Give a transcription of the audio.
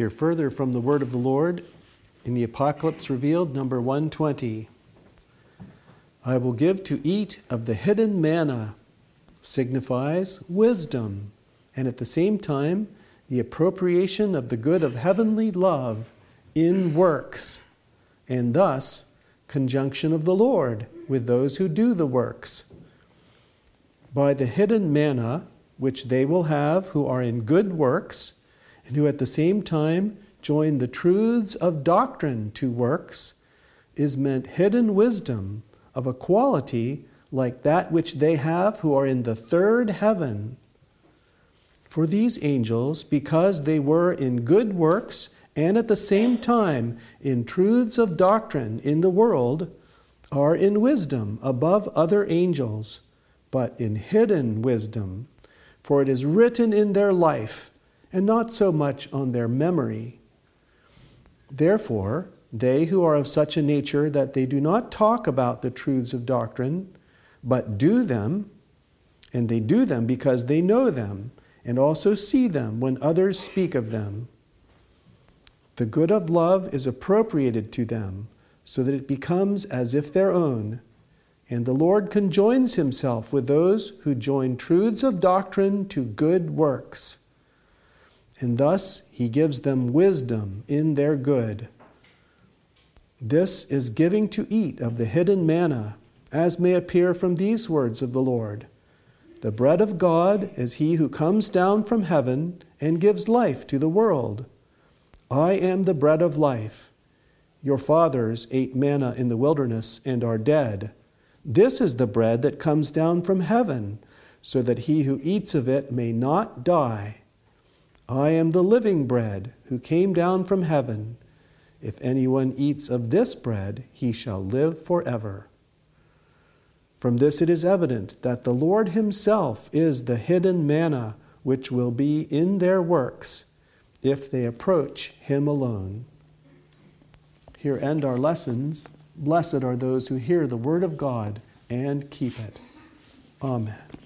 Hear further from the word of the Lord in the Apocalypse Revealed, number 120. I will give to eat of the hidden manna signifies wisdom, and at the same time, the appropriation of the good of heavenly love in works, and thus conjunction of the Lord with those who do the works. By the hidden manna, which they will have who are in good works, and who at the same time join the truths of doctrine to works, is meant hidden wisdom of a quality like that which they have who are in the third heaven. For these angels, because they were in good works and at the same time in truths of doctrine in the world, are in wisdom above other angels, but in hidden wisdom, for it is written in their life, and not so much on their memory. Therefore, they who are of such a nature that they do not talk about the truths of doctrine, but do them, and they do them because they know them, and also see them when others speak of them. The good of love is appropriated to them, so that it becomes as if their own, and the Lord conjoins himself with those who join truths of doctrine to good works. And thus he gives them wisdom in their good. This is giving to eat of the hidden manna, as may appear from these words of the Lord. The bread of God is he who comes down from heaven and gives life to the world. I am the bread of life. Your fathers ate manna in the wilderness and are dead. This is the bread that comes down from heaven, so that he who eats of it may not die. I am the living bread who came down from heaven. If anyone eats of this bread, he shall live forever. From this it is evident that the Lord himself is the hidden manna which will be in their works, if they approach him alone. Here end our lessons. Blessed are those who hear the word of God and keep it. Amen.